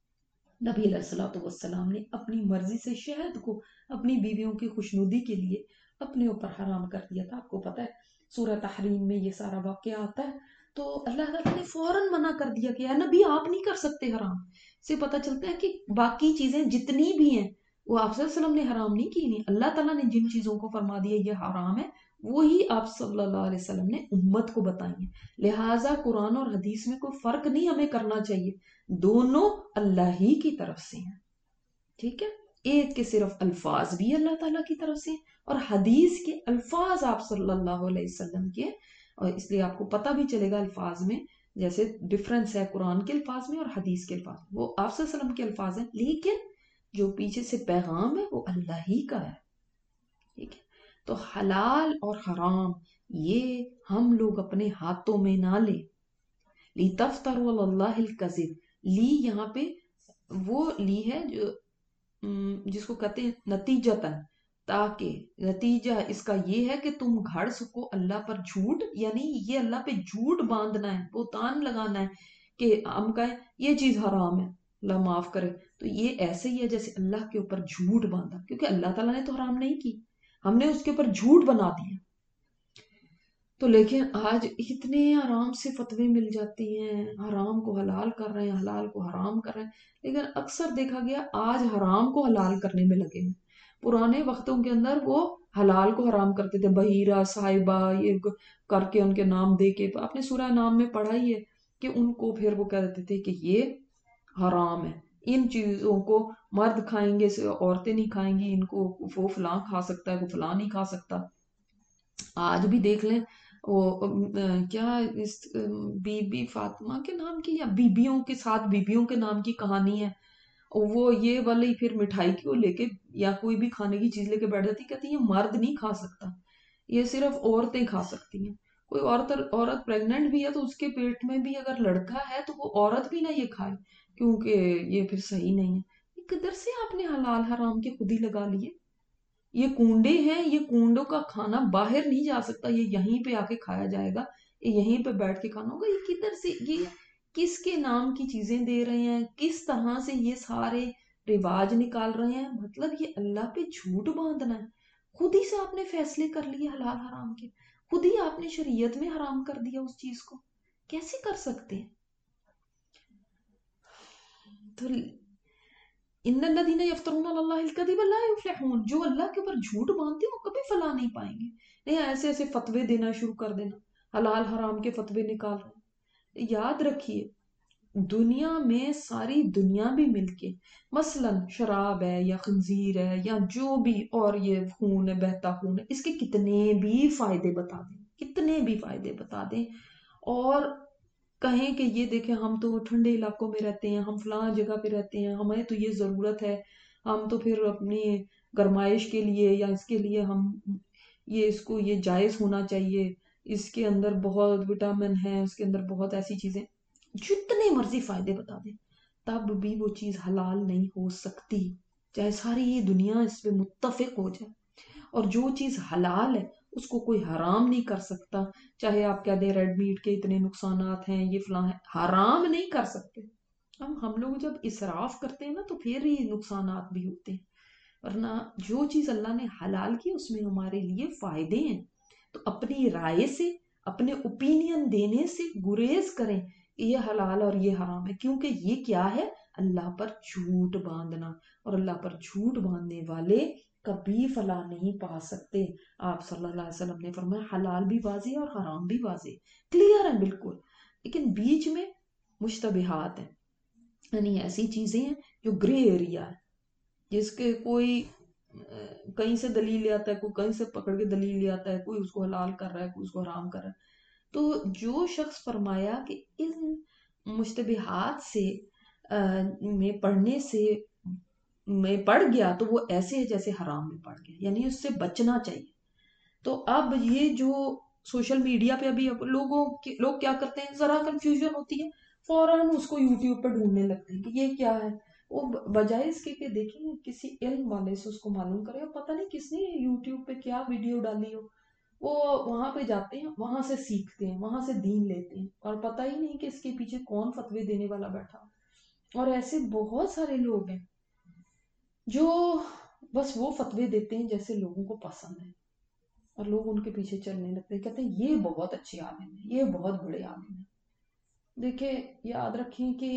نبی علیہ الصلوۃ والسلام نے اپنی مرضی سے شہد کو اپنی بیویوں کی خوشنودی کے لیے اپنے اوپر حرام کر دیا تھا. آپ کو پتا ہے سورہ تحریم میں یہ سارا واقعہ آتا ہے. تو اللہ تعالیٰ نے فوراً منع کر دیا کہ اے نبی آپ نہیں کر سکتے حرام. سے پتہ چلتا ہے کہ باقی چیزیں جتنی بھی ہیں وہ آپ صلی اللہ علیہ وسلم نے حرام نہیں کی. نہیں، اللہ تعالیٰ نے جن چیزوں کو فرما دیا یہ حرام ہے وہی آپ صلی اللہ علیہ وسلم نے امت کو بتائی ہیں. لہٰذا قرآن اور حدیث میں کوئی فرق نہیں ہمیں کرنا چاہیے، دونوں اللہ ہی کی طرف سے ہیں. ٹھیک ہے، ایک کے صرف الفاظ بھی اللہ تعالیٰ کی طرف سے اور حدیث کے الفاظ آپ صلی اللہ علیہ وسلم کے، اور اس لیے آپ کو پتہ بھی چلے گا الفاظ میں جیسے ڈفرنس ہے قرآن کے الفاظ میں اور حدیث کے الفاظ. وہ آپ صلی اللہ علیہ وسلم کے الفاظ ہیں لیکن جو پیچھے سے پیغام ہے وہ اللہ ہی کا ہے. ٹھیک ہے، تو حلال اور حرام یہ ہم لوگ اپنے ہاتھوں میں نہ لیں. لی تفتروا علی اللہ الکذب، لی یہاں پہ وہ لی ہے جو جس کو کہتے ہیں نتیجتاً، تاکہ نتیجہ اس کا یہ ہے کہ تم گھڑ سکو اللہ پر جھوٹ، یعنی یہ اللہ پہ جھوٹ باندھنا ہے، بہتان لگانا ہے کہ ہم کہیں یہ چیز حرام ہے اللہ معاف کرے، تو یہ ایسے ہی ہے جیسے اللہ کے اوپر جھوٹ باندھا، کیونکہ اللہ تعالیٰ نے تو حرام نہیں کی، ہم نے اس کے اوپر جھوٹ بنا دیا. تو لیکن آج اتنے آرام سے فتوے مل جاتی ہیں، حرام کو حلال کر رہے ہیں، حلال کو حرام کر رہے ہیں، لیکن اکثر دیکھا گیا آج حرام کو حلال کرنے میں لگے ہیں. پرانے وقتوں کے اندر وہ حلال کو حرام کرتے تھے، بحیرہ صاحبہ یہ کر کے ان کے نام دے کے، آپ نے سورہ نام میں پڑھا ہی ہے کہ ان کو پھر وہ کہہ دیتے تھے کہ یہ حرام ہے، ان چیزوں کو مرد کھائیں گے عورتیں نہیں کھائیں گی، ان کو وہ فلاں کھا سکتا ہے وہ فلاں نہیں کھا سکتا. آج بھی دیکھ لیں وہ کیا اس بی بی فاطمہ کے نام کی یا بیبیوں کے ساتھ بیبیوں کے نام کی کہانی ہے، وہ یہ والی پھر مٹھائی کو لے کے یا کوئی بھی کھانے کی چیز لے کے بیٹھ جاتی، کہتی ہے یہ مرد نہیں کھا سکتا، یہ صرف عورتیں کھا سکتی ہیں. کوئی عورت عورت پریگننٹ بھی ہے تو اس کے پیٹ میں بھی اگر لڑکا ہے تو وہ عورت بھی نہ یہ کھائے کیونکہ یہ پھر صحیح نہیں ہے. کدھر سے آپ نے حلال حرام کے خود ہی لگا لیے؟ یہ کنڈے ہیں، یہ کنڈوں کا کھانا باہر نہیں جا سکتا، یہ یہیں پہ آ کے کھایا جائے گا، یہ یہیں پہ بیٹھ کے کھانا ہوگا. یہ کدھر سے یہ کس کے نام کی چیزیں دے رہے ہیں، کس طرح سے یہ سارے رواج نکال رہے ہیں؟ مطلب یہ اللہ پہ جھوٹ باندھنا ہے. خود ہی سے آپ نے فیصلے کر لیے حلال حرام کے، خود ہی آپ نے شریعت میں حرام کر دیا اس چیز کو، کیسے کر سکتے ہیں؟ تو ان الذین یفترون علی اللہ الکذب لا یفلحون، جو اللہ کے اوپر جھوٹ باندھتے ہیں وہ کبھی فلاح نہیں پائیں گے. نہیں ایسے ایسے فتوے دینا شروع کر دینا، حلال حرام کے فتوے نکال رہے ہیں. یاد رکھیے دنیا میں ساری دنیا بھی مل کے مثلا شراب ہے یا خنزیر ہے یا جو بھی اور یہ خون ہے بہتا خون ہے، اس کے کتنے بھی فائدے بتا دیں، کتنے بھی فائدے بتا دیں اور کہیں کہ یہ دیکھیں ہم تو ٹھنڈے علاقوں میں رہتے ہیں، ہم فلاں جگہ پہ رہتے ہیں، ہمیں تو یہ ضرورت ہے، ہم تو پھر اپنی گرمائش کے لیے یا اس کے لیے ہم یہ اس کو یہ جائز ہونا چاہیے، اس کے اندر بہت وٹامن ہے، اس کے اندر بہت ایسی چیزیں، جتنے مرضی فائدے بتا دیں تب بھی وہ چیز حلال نہیں ہو سکتی، چاہے ساری یہ دنیا اس پہ متفق ہو جائے. اور جو چیز حلال ہے اس کو کوئی حرام نہیں کر سکتا، چاہے آپ کہہ دیں ریڈ میٹ کے اتنے نقصانات ہیں یہ فلاں ہے، حرام نہیں کر سکتے. ہم ہم لوگ جب اسراف کرتے ہیں نا تو پھر ہی نقصانات بھی ہوتے ہیں، ورنہ جو چیز اللہ نے حلال کی اس میں ہمارے لیے فائدے ہیں. تو اپنی رائے سے اپنے اوپینین دینے سے گریز کریں کہ یہ حلال اور یہ حرام ہے، کیونکہ یہ کیا ہے؟ اللہ پر جھوٹ باندھنا، اور اللہ پر جھوٹ باندھنے والے کبھی فلاح نہیں پا سکتے۔ آپ صلی اللہ علیہ وسلم نے فرمایا حلال بھی واضح اور حرام بھی واضح، کلیئر ہے بالکل، لیکن بیچ میں مشتبہات ہیں، یعنی ایسی چیزیں ہیں جو گرے ایریا ہے، جس کے کوئی کہیں سے دلیل لے آتا ہے، کوئی کہیں سے پکڑ کے دلیل لے آتا ہے، کوئی اس کو حلال کر رہا ہے، کوئی اس کو حرام کر رہا ہے۔ تو جو شخص فرمایا کہ ان مشتبہات سے میں پڑھنے سے میں پڑھ گیا تو وہ ایسے ہے جیسے حرام میں پڑھ گیا، یعنی اس سے بچنا چاہیے۔ تو اب یہ جو سوشل میڈیا پہ ابھی لوگوں لوگ کیا کرتے ہیں، ذرا کنفیوژن ہوتی ہے فوراً اس کو یوٹیوب پہ ڈھونڈنے لگتے ہیں کہ یہ کیا ہے، وہ بجائے اس کے کہ دیکھیں کسی علم والے سے اس کو معلوم کرے، اور پتہ نہیں کس نے یوٹیوب پہ کیا ویڈیو ڈالی ہو، وہ وہاں پہ جاتے ہیں، وہاں سے سیکھتے ہیں، وہاں سے دین لیتے ہیں، اور پتہ ہی نہیں کہ اس کے پیچھے کون فتوے دینے والا بیٹھا۔ اور ایسے بہت سارے لوگ ہیں جو بس وہ فتوے دیتے ہیں جیسے لوگوں کو پسند ہے، اور لوگ ان کے پیچھے چلنے لگتے ہیں، کہتے ہیں یہ بہت اچھے عالم ہیں، یہ بہت بڑے عالم ہیں۔ دیکھیں یاد رکھیں کہ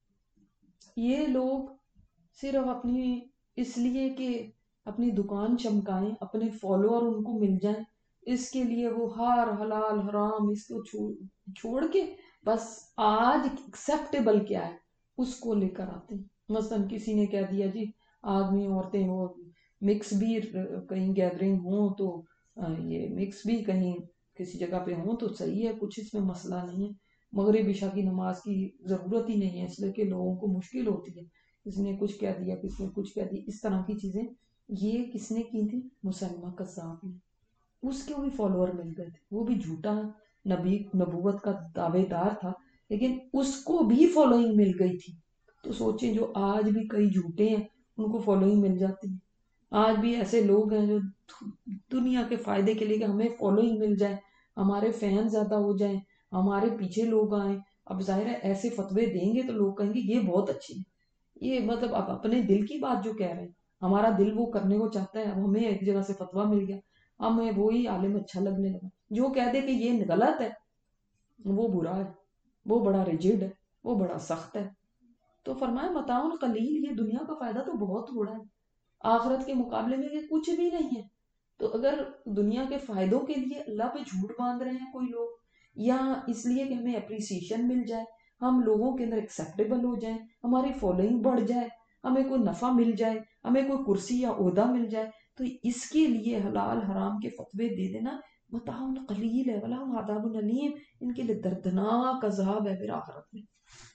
یہ لوگ صرف اپنی اس لیے کہ اپنی دکان چمکائیں، اپنے فالوور ان کو مل جائیں، اس کے لیے وہ ہر حلال حرام اس کو چھوڑ کے بس آج ایکسیپٹیبل کیا ہے اس کو لے کر آتے ہیں۔ مثلا کسی نے کہہ دیا جی آدمی عورتیں ہو مکس بھی کہیں گیدرنگ ہوں تو یہ مکس بھی کہیں کسی جگہ پہ ہوں تو صحیح ہے، کچھ اس میں مسئلہ نہیں ہے، مغرب عشاء کی نماز کی ضرورت ہی نہیں ہے، اس لیے کہ لوگوں کو مشکل ہوتی ہے، کس نے کچھ کہہ دیا، کس نے کچھ کہہ دیا، اس طرح کی چیزیں یہ کس نے کی تھی؟ مسلمہ قذاب نے، اس کے بھی فالوور مل گئے تھے، وہ بھی جھوٹا نبی نبوت کا دعوے دار تھا لیکن اس کو بھی فالوئنگ مل گئی تھی۔ تو سوچیں جو آج بھی کئی جھوٹے ہیں ان کو فالوئنگ مل جاتی ہے، آج بھی ایسے لوگ ہیں جو دنیا کے فائدے کے لیے کہ ہمیں فالوئنگ مل جائے، ہمارے فین زیادہ ہو جائیں، ہمارے پیچھے لوگ آئیں، اب ظاہر ہے ایسے فتوے دیں گے تو لوگ کہیں گے یہ بہت اچھے ہیں، یہ مطلب اب اپنے دل کی بات جو کہہ رہے ہیں، ہمارا دل وہ کرنے کو چاہتا ہے، اب ہمیں ایک جگہ سے فتویٰ مل گیا، ہمیں وہی عالم اچھا لگنے لگا، جو کہہ دے کہ یہ غلط ہے وہ برا ہے، وہ بڑا ریجڈ ہے، وہ بڑا سخت ہے۔ تو فرمایا متاع قلیل، یہ دنیا کا فائدہ تو بہت تھوڑا ہے، آخرت کے مقابلے میں یہ کچھ بھی نہیں ہے۔ تو اگر دنیا کے فائدوں کے لیے اللہ پہ جھوٹ باندھ رہے ہیں کوئی لوگ، یا اس لیے کہ ہمیں اپریسیشن مل جائے، ہم لوگوں کے اندر ایکسیپٹیبل ہو جائیں، ہماری فالوئنگ بڑھ جائے، ہمیں کوئی نفع مل جائے، ہمیں کوئی کرسی یا عہدہ مل جائے، تو اس کے لیے حلال حرام کے فتوے دے دینا متاع قلیل ہے، ولہم عذاب علیم، ان کے لیے دردناک عذاب ہے پھر آخرت میں۔